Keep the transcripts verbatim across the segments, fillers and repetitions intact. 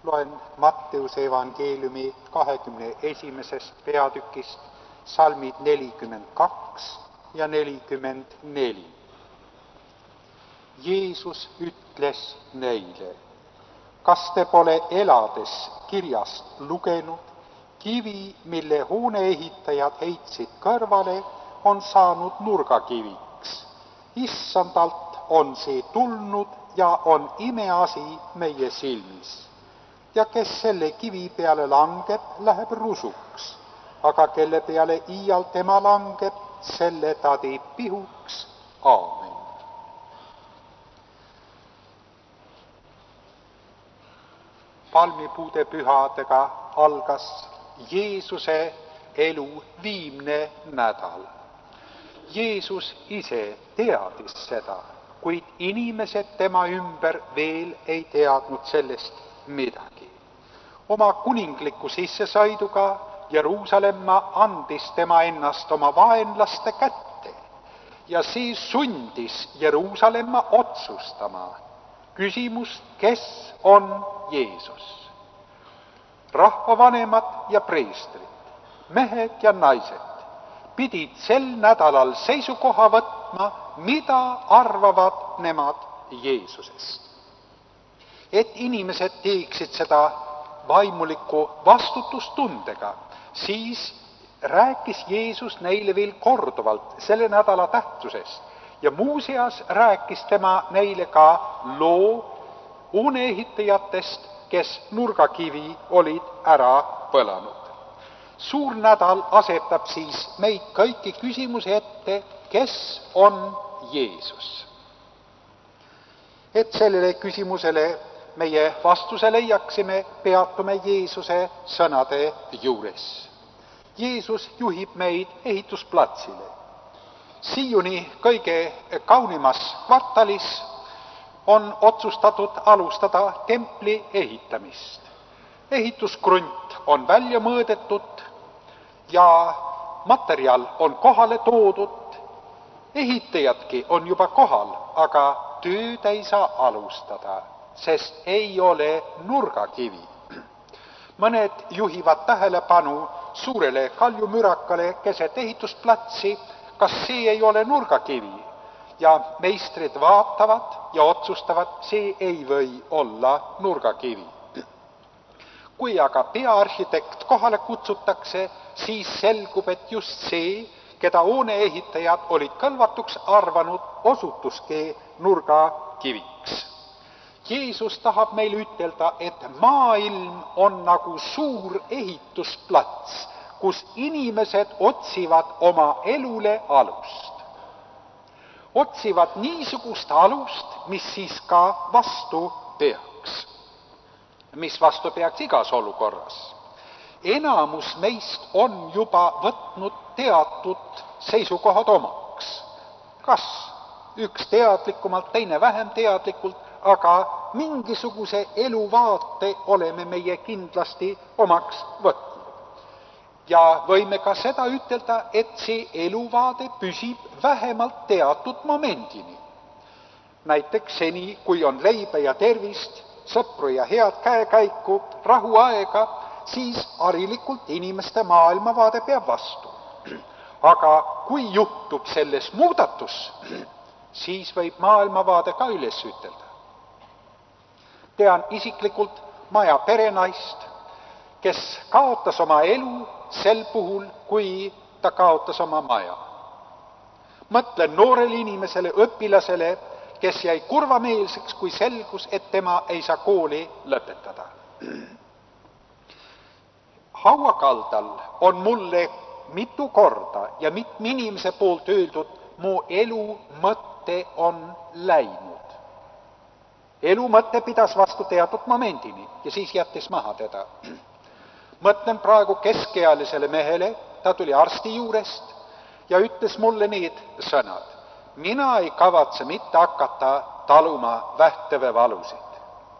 Loen Matteuse evangeeliumi kahekümne esimesest peatükist salmid nelikümmend kaks ja nelikümmend neli. Jeesus ütles neile: kas te pole elades kirjast lugenud, kivi, mille hooneehitajad heitsid kõrvale, on saanud nurgakiviks. Issandalt on see tulnud ja on imeasi meie silmis. Ja kes selle kivi peale langeb, läheb rusuks, aga kelle peale iial tema langeb, selle ta teeb pihuks. Aamen. Palmipuude pühadega algas Jeesuse elu viimne nädal. Jeesus ise teadis seda, kuid inimesed tema ümber veel ei teadnud sellest midagi. Oma kuningliku sissesõiduga Jeruusalemma andis tema ennast oma vaenlaste kätte ja see sundis Jeruusalemma otsustama küsimust, kes on Jeesus. Rahvavanemad ja preestrid, mehed ja naised pidid sel nädalal seisukoha võtma, mida arvavad nemad Jeesusest. Et inimesed teeksid seda vaimuliku vastutustundega, siis rääkis Jeesus neile veel korduvalt selle nädala tähtsusest ja muuseas rääkis tema neile ka loo hooneehitajatest, kes nurgakivi olid ära põlanud. Suur nädal asetab siis meid kõiki küsimuse ette, kes on Jeesus. Et sellele küsimusele meie vastuse leiaksime, peatume Jeesuse sõnade juures. Jeesus juhib meid ehitusplatsile. Siiuni kõige kaunimas kvartalis on otsustatud alustada templi ehitamist. Ehitusgrunt on välja mõõdetud ja materjal on kohale toodud. Ehitajadki on juba kohal, aga tööd ei saa alustada, sest ei ole nurgakivi. Mõned juhivad tähelepanu suurele kaljumürakale keset ehitusplatsi, kas see ei ole nurgakivi, ja meistrid vaatavad ja otsustavad, see ei või olla nurgakivi. Kui aga peaarhitekt kohale kutsutakse, siis selgub, et just see, keda hooneehitajad olid kõlvatuks arvanud, osutuski nurgakiviks. Jeesus tahab meile ütelda, et maailm on nagu suur ehitusplats, kus inimesed otsivad oma elule alust. Otsivad niisugust alust, mis siis ka vastu peaks. Mis vastu peaks igas olukorras. Enamus meist on juba võtnud teatud seisukohad omaks. Kas üks teadlikumalt, teine vähem teadlikult, aga mingisuguse eluvaate oleme meie kindlasti omaks võtnud. Ja võime ka seda ütelda, et see eluvaade püsib vähemalt teatud momendini. Näiteks seni, kui on leiba ja tervist, sõpru ja head käekäiku, rahuaega, siis harilikult inimeste maailmavaade peab vastu. Aga kui juhtub selles muudatus, siis võib maailmavaade ka üles ütelda. Tean isiklikult maja perenaist, kes kaotas oma elu sel puhul, kui ta kaotas oma maja. Mõtlen noorele inimesele, õpilasele, kes jäi kurvameelseks, kui selgus, et tema ei saa kooli lõpetada. Hauakaldal on mulle mitu korda ja mitme inimese poolt öeldud, mu elu mõte on läinud. Elu mõte pidas vastu teatud momendini ja siis jättis maha teda. Mõtlen praegu keskealisele mehele, ta tuli arsti juurest ja ütles mulle need sõnad. Mina ei kavatse mitte hakata taluma vähtevevalusid.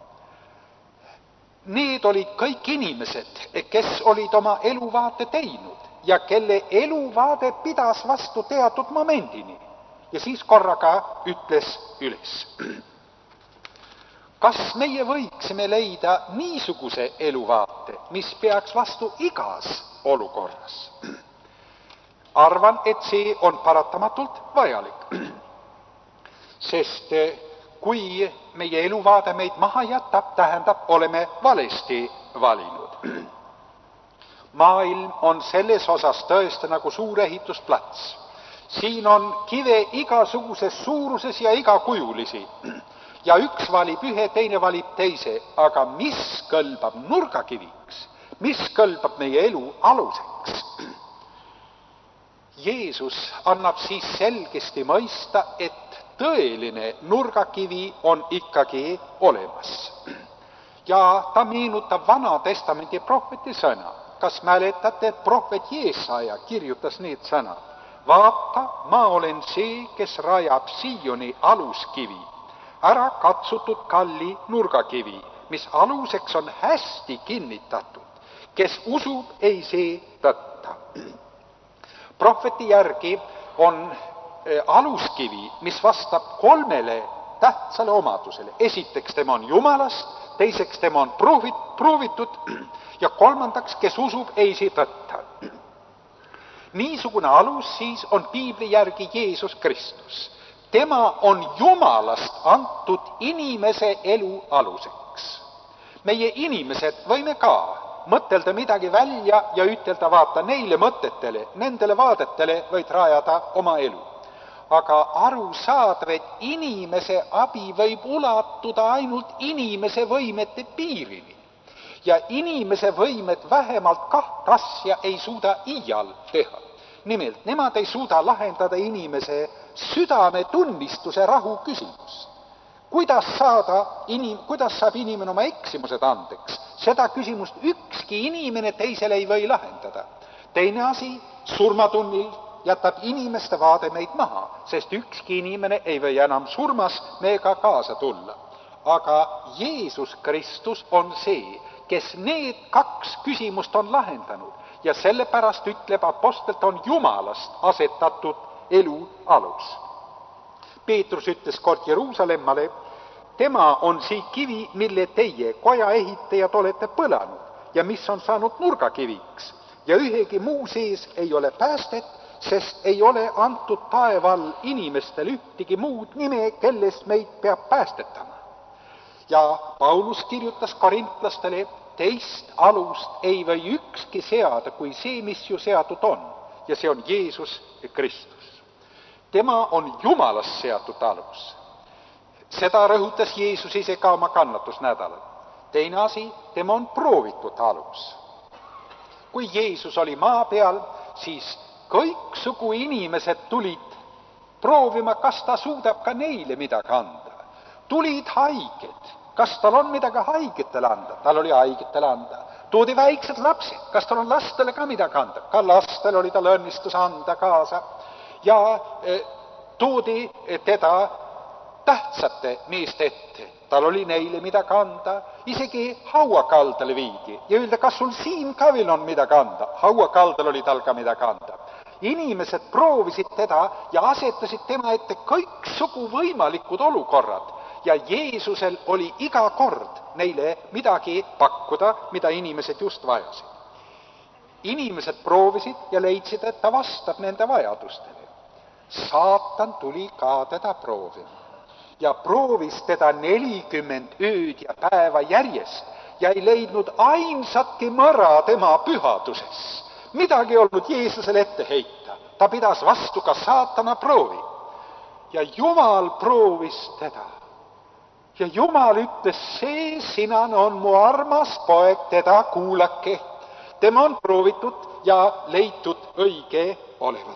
Need olid kõik inimesed, kes olid oma eluvaate teinud ja kelle eluvaade pidas vastu teatud momendini ja siis korraga ütles üles. kas meie võiksime leida niisuguse eluvaate, mis peaks vastu igas olukorras? Arvan, et see on paratamatult vajalik, sest kui meie eluvaade meid maha jätab, tähendab, oleme valesti valinud. Maailm on selles osas tõesti nagu suur ehitusplats. Siin on kive igasuguses suuruses ja igakujulisi. Ja üks valib ühe, teine valib teise, aga mis kõlbab nurgakiviks, mis kõlbab meie elu aluseks? Jeesus annab siis selgesti mõista, et tõeline nurgakivi on ikkagi olemas. Ja ta meenutab Vana Testamendi prohveti sõna. Kas mäletate, et prohvet Jeesaja kirjutas need sõnad? Vaata, ma olen see, kes rajab Sioni aluskivi, ära katsutud kalli nurgakivi, mis aluseks on hästi kinnitatud. Kes usub, ei see tõtta. Prohveti järgi on aluskivi, mis vastab kolmele tähtsale omadusele. Esiteks tema on Jumalast, teiseks tema on proovitud ja kolmandaks, kes usub, ei see tõtta. Niisugune alus siis on piibli järgi Jeesus Kristus. Tema on Jumalast antud inimese elu aluseks. Meie inimesed võime ka mõtelda midagi välja ja ütelda, vaata, neile mõtetele, nendele vaadetele võid rajada oma elu. Aga aru saada, et inimese abi võib ulatuda ainult inimese võimete piirini. Ja inimese võimed vähemalt kaht asja ei suuda iial teha. Nimelt, nemad ei suuda lahendada inimese südame tunnistuse rahu küsimust. Kuidas, saada, inim, kuidas saab inimene oma eksimused andeks? Seda küsimust ükski inimene teisele ei või lahendada. Teine asi, surmatunnil jätab inimeste vaade meid maha, sest ükski inimene ei või enam surmas meiega kaasa tulla. Aga Jeesus Kristus on see, kes need kaks küsimust on lahendanud ja sellepärast ütleb apostelt on Jumalast asetatud elu alus. Peetrus ütles kord Jeruusalemmale, tema on see kivi, mille teie koja ehitajad olete põlanud ja mis on saanud nurgakiviks ja ühegi muu sees ei ole päästet, sest ei ole antud taeval inimestel ühtegi muud nime, kellest meid peab päästetama. Ja Paulus kirjutas korintlastele, teist alust ei või ükski seada kui see, mis ju seatud on, ja see on Jeesus Kristus. Tema on Jumalast seatud alus. Seda rõhutas Jeesus ise ka oma kannatusnädalal. Teine asi, tema on proovitud alus. Kui Jeesus oli maa peal, siis kõiksugu inimesed tulid proovima, kas ta suudab ka neile midagi anda. Tulid haiged, kas tal on midagi haigetele anda? Tal oli haigetele anda. Toodi väiksed lapsed, kas tal on lastele ka midagi anda? Ka lastel oli tal õnnistus anda kaasa. Ja eh, toodi teda tähtsate meeste ette. Tal oli neile midagi anda. Isegi hauakaldale viidi. Ja öelda, kas sul siin ka veel on midagi anda? Hauakaldal oli tal ka midagi anda. Inimesed proovisid teda ja asetasid tema ette kõiksugu võimalikud olukorrad. Ja Jeesusel oli iga kord neile midagi pakkuda, mida inimesed just vajasid. Inimesed proovisid ja leidsid, et ta vastab nende vajadustele. Saatan tuli ka teda proovima ja proovis teda nelikümmend ööd ja päeva järjest ja ei leidnud ainsatki mõra tema pühaduses. Midagi ei olnud Jeesusele ette heita. Ta pidas vastu ka saatana proovi. Ja Jumal proovis teda. Ja Jumal ütles, see sinan on mu armas poeg, teda kuulake. Tema on proovitud ja leitud õige olevat.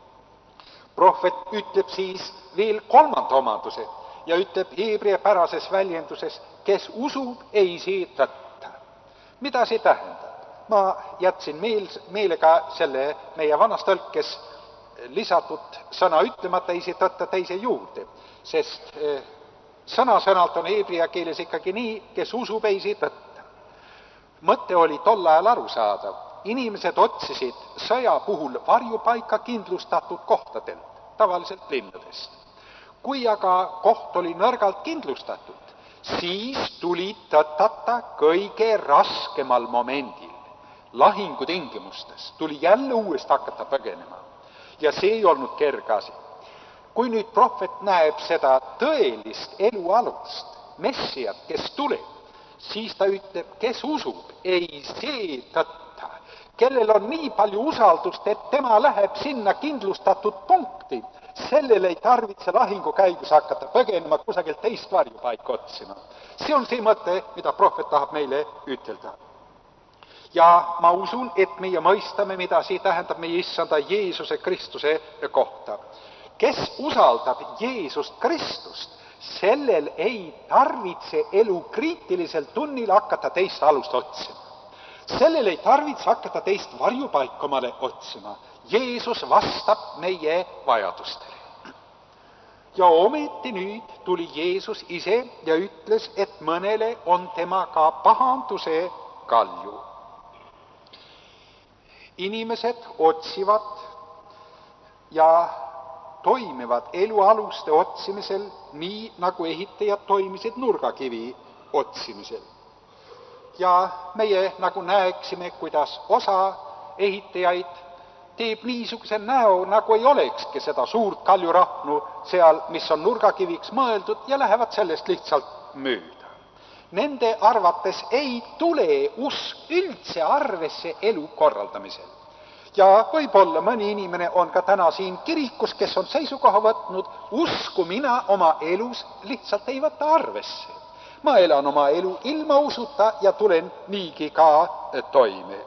Prohvet ütleb siis veel kolmanda omaduse ja ütleb heebreapärases väljenduses, kes usub, ei see tõtta. Mida see tähendab? Ma jätsin meel, meelega selle meie vanas tõlkes lisatud sõna ütlemata ei see tõtta teise juurde, sest sõna-sõnalt on heebrea keeles ikkagi nii, kes usub, ei see tõtta. Mõte oli tol ajal arusaadav. Inimesed otsisid sõja puhul varjupaika kindlustatud kohtadelt, tavaliselt linnadest. Kui aga koht oli nõrgalt kindlustatud, siis tuli tõtata kõige raskemal momendil, lahingutingimustes, tuli jälle uuesti hakata põgenema. Ja see ei olnud kerge asi. Kui nüüd prohvet näeb seda tõelist elu alust, Messiat, kes tuleb, siis ta ütleb, kes usub, ei see tõtta, kellel on nii palju usaldust, et tema läheb sinna kindlustatud punkti, sellel ei tarvitse lahingu käigus hakata põgenema kusagilt teist varjupaika otsima. See on see mõte, mida prohvet tahab meile ütelda. Ja ma usun, et meie mõistame, mida see tähendab meie issanda Jeesuse Kristuse kohta. Kes usaldab Jeesust Kristust, sellel ei tarvitse elu kriitilisel tunnil hakata teist alust otsima. Sellel ei tarvitse hakata teist varjupaikomale otsima. Jeesus vastab meie vajadustele. Ja ometi nüüd tuli Jeesus ise ja ütles, et mõnele on temaga pahanduse kalju. Inimesed otsivad ja toimivad elualuste otsimisel nii, nagu ehitajad toimisid nurgakivi otsimisel. Ja meie nagu näeksime, kuidas osa ehitajaid teeb niisuguse näo, nagu ei olekski seda suurt kaljurahnu seal, mis on nurgakiviks mõeldud, ja lähevad sellest lihtsalt mööda. Nende arvates ei tule usk üldse arvesse elu korraldamisel. Ja võib-olla mõni inimene on ka täna siin kirikus, kes on seisukoha võtnud, usku mina oma elus lihtsalt ei võta arvesse. Ma elan oma elu ilma usuta ja tulen niigi ka toime.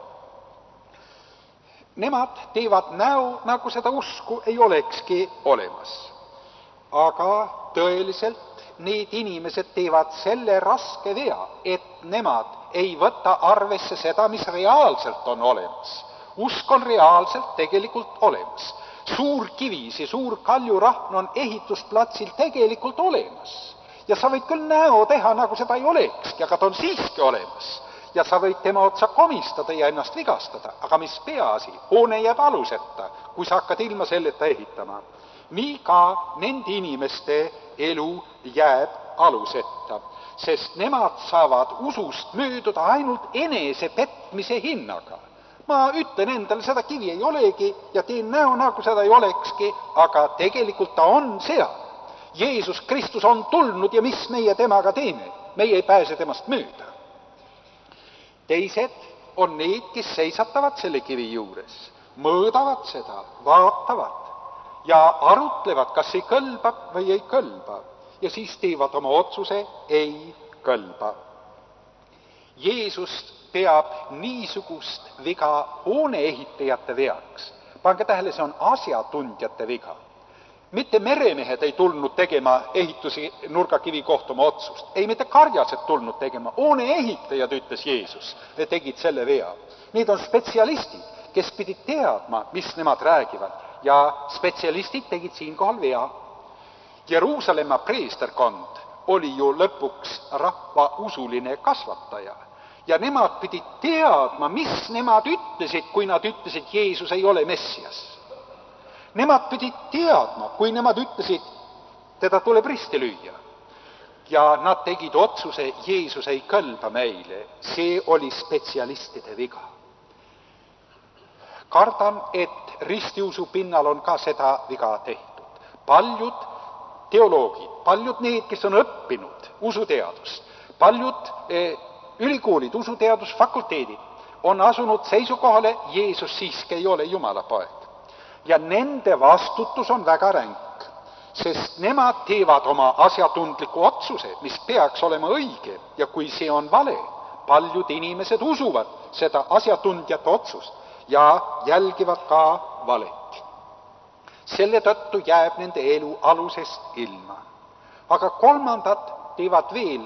Nemad teevad näo, nagu seda usku ei olekski olemas. Aga tõeliselt need inimesed teevad selle raske vea, et nemad ei võta arvesse seda, mis reaalselt on olemas. Usk on reaalselt tegelikult olemas. Suur kivi, see suur kaljurahn on ehitusplatsil tegelikult olemas. Ja sa võid küll näo teha, nagu seda ei olekski, aga ta on siiski olemas. Ja sa võid tema otsa komistada ja ennast vigastada. Aga mis peaasi, hoone jääb aluseta, kui sa hakkad ilma selleta ehitama. Nii ka nende inimeste elu jääb aluseta, sest nemad saavad usust mööduda ainult enese petmise hinnaga. Ma ütlen endale, seda kivi ei olegi ja teen näo, nagu seda ei olekski, aga tegelikult ta on seal. Jeesus Kristus on tulnud ja mis meie temaga teeme? Meie ei pääse temast mööda. Teised on need, kes seisatavad selle kivi juures, mõõdavad seda, vaatavad ja arutlevad, kas ei kõlba või ei kõlba. Ja siis teevad oma otsuse, ei kõlba. Jeesus peab niisugust viga hooneehitajate veaks. Pange tähele, see on asjatundjate viga. Mitte meremehed ei tulnud tegema ehitusi nurgakivi kohta oma otsust. Ei, mitte karjased tulnud tegema. Hooneehitajad, ütles Jeesus, tegid selle vea. Need on spetsialistid, kes pidid teadma, mis nemad räägivad. Ja spetsialistid tegid siinkohal vea. Jeruusalemma preesterkond oli ju lõpuks rahva usuline kasvataja. Ja nemad pidid teadma, mis nemad ütlesid, kui nad ütlesid, Jeesus ei ole Messias. Nemad pidid teadma, kui nemad ütlesid, teda tuleb risti lüüa. Ja nad tegid otsuse, Jeesus ei kõlba meile. See oli spetsialistide viga. Kardan, et ristiusu pinnal on ka seda viga tehtud. Paljud teoloogid, paljud need, kes on õppinud usuteadust, paljud eh, ülikoolid, usuteadusfakulteedid on asunud seisukohale, Jeesus siiski ei ole Jumala poeg. Ja nende vastutus on väga ränk, sest nemad teevad oma asjatundliku otsuse, mis peaks olema õige, ja kui see on vale, paljud inimesed usuvad seda asjatundjate otsust ja jälgivad ka valet. Selle tõttu jääb nende elu alusest ilma. Aga kolmandad teevad veel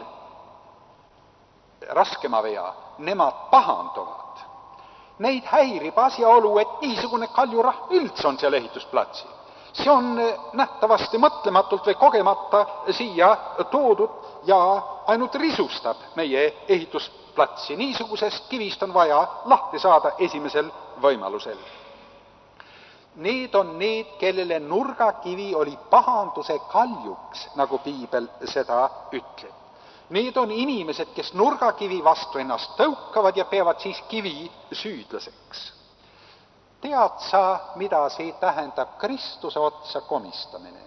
raskema vea, nemad pahanduvad. Neid häirib asjaolu, et niisugune kaljurahn üldse on seal ehitusplatsil. See on nähtavasti mõtlematult või kogemata siia toodud ja ainult risustab meie ehitusplatsi. Niisugusest kivist on vaja lahti saada esimesel võimalusel. Need on need, kellele nurgakivi oli pahanduse kaljuks, nagu piibel seda ütleb. Need on inimesed, kes nurgakivi vastu ennast tõukavad ja peavad siis kivi süüdlaseks. Tead sa, mida see tähendab Kristuse otsa komistamine?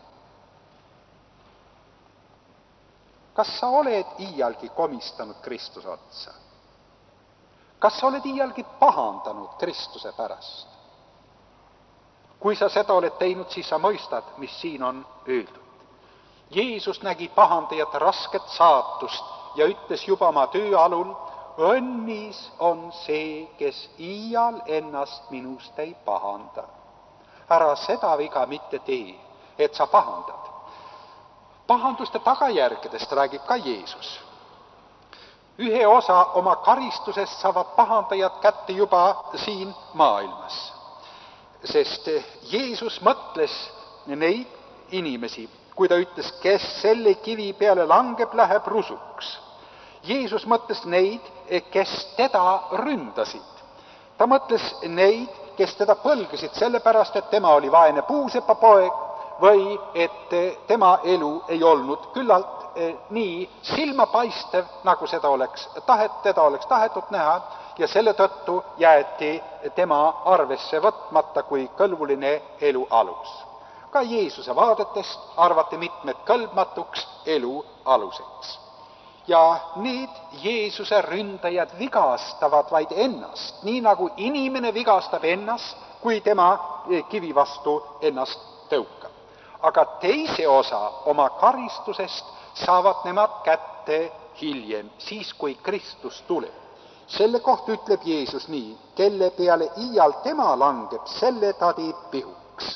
Kas sa oled iialgi komistanud Kristuse otsa? Kas sa oled iialgi pahandanud Kristuse pärast? Kui sa seda oled teinud, siis sa mõistad, mis siin on öeldud. Jeesus nägi pahandajat rasket saatust ja ütles juba oma töö alul, õnnis on see, kes iial ennast minust ei pahanda. Ära seda viga mitte tee, et sa pahandad. Pahanduste tagajärgedest räägib ka Jeesus. Ühe osa oma karistusest saavad pahandajad kätte juba siin maailmas. Sest Jeesus mõtles neid inimesi, kui ta ütles, kes selle kivi peale langeb, läheb rusuks. Jeesus mõtles neid, kes teda ründasid. Ta mõtles neid, kes teda põlgasid sellepärast, et tema oli vaene puusepapoeg või et tema elu ei olnud küllalt nii silmapaistev, nagu seda oleks tahet, teda oleks tahetud näha, ja selle tõttu jäeti tema arvesse võtmata kui kõlbuline elu alus. Ka Jeesuse vaadetest arvati mitmed kõlbmatuks elu aluseks. Ja need Jeesuse ründajad vigastavad vaid ennast, nii nagu inimene vigastab ennast, kui tema kivi vastu ennast tõukab. Aga teise osa oma karistusest saavad nemad kätte hiljem, siis kui Kristus tuleb. Selle kohta ütleb Jeesus nii, kelle peale iial tema langeb, selle ta teeb pihuks.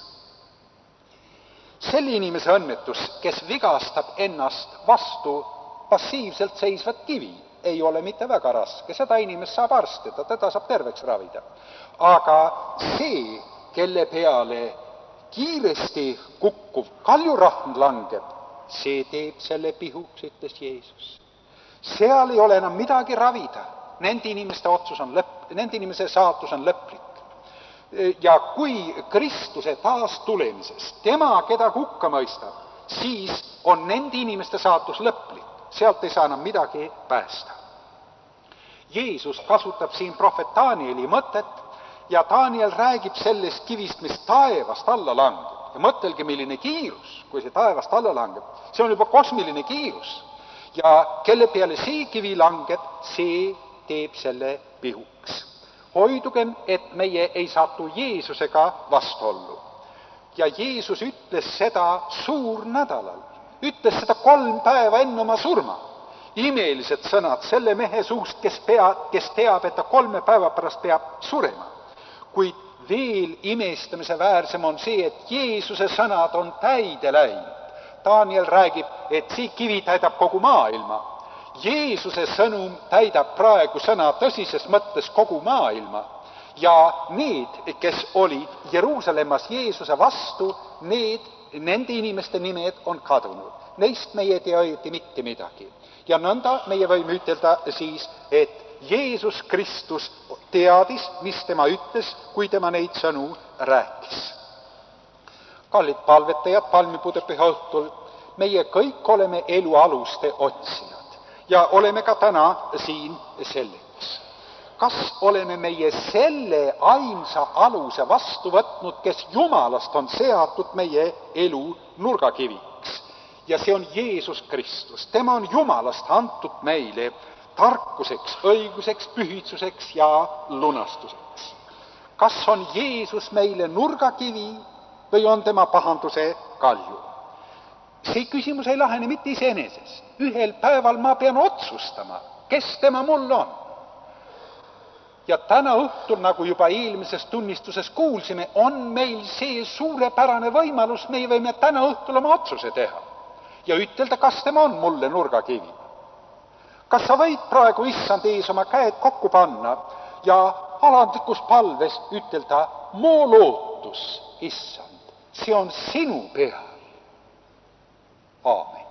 Selle inimese õnnetus, kes vigastab ennast vastu passiivselt seisvat kivi, ei ole mitte väga raske. Seda inimest saab arstida, teda saab terveks ravida. Aga see, kelle peale kiiresti kukkuv kaljurahm langeb, see teeb selle pihuks, ütles Jeesus. Seal ei ole enam midagi ravida. Nende inimeste otsus on lõpp, nende inimese saatus on lõplik. Ja kui Kristuse taas tulemises tema, keda hukka mõistab, siis on nende inimeste saatus lõplik. Sealt ei saa enam midagi päästa. Jeesus kasutab siin prohvet Danieli mõtet ja Daniel räägib sellest kivist, mis taevast alla langeb. Ja mõtelge, milline kiirus, kui see taevast alla langeb. See on juba kosmiline kiirus. Ja kelle peale see kivi langeb, see teeb selle pihuks. Hoidugem, et meie ei satu Jeesusega vastuollu. Ja Jeesus ütles seda suurnädalal. Ütles seda kolm päeva enne oma surma. Imelised sõnad selle mehe suust, kes, pea, kes teab, et ta kolme päeva pärast peab surema. Kuid veel imestamise väärsem on see, et Jeesuse sõnad on täide läinud. Daniel räägib, et see kivi täidab kogu maailma. Jeesuse sõnum täidab praegu sõna tõsises mõttes kogu maailma. Ja need, kes olid Jeruusalemmas Jeesuse vastu, need, nende inimeste nimed on kadunud. Neist meie ei tea õieti mitte midagi. Ja nõnda meie võime ütelda siis, et Jeesus Kristus teadis, mis tema ütles, kui tema neid sõnu rääkis. Kallid palvetajad, palmipudepüha õhtul, meie kõik oleme elu aluste otsijad ja oleme ka täna siin selleks. Kas oleme meie selle ainsa aluse vastu võtnud, kes Jumalast on seatud meie elu nurgakiviks? Ja see on Jeesus Kristus. Tema on Jumalast antud meile tarkuseks, õiguseks, pühitsuseks ja lunastuseks. Kas on Jeesus meile nurgakivi või on tema pahanduse kalju? See küsimus ei lahene mitte iseenesest. Ühel päeval ma pean otsustama, kes tema mul on. Ja täna õhtul, nagu juba eelmises tunnistuses kuulsime, on meil see suurepärane võimalus, me võime täna õhtul oma otsuse teha ja ütelda, kas tema on mulle nurgakivi. Kas sa võid praegu issand ees oma käed kokku panna ja alandlikus palves ütelda, mu lootus, issand, see on sinu peal. Aamen.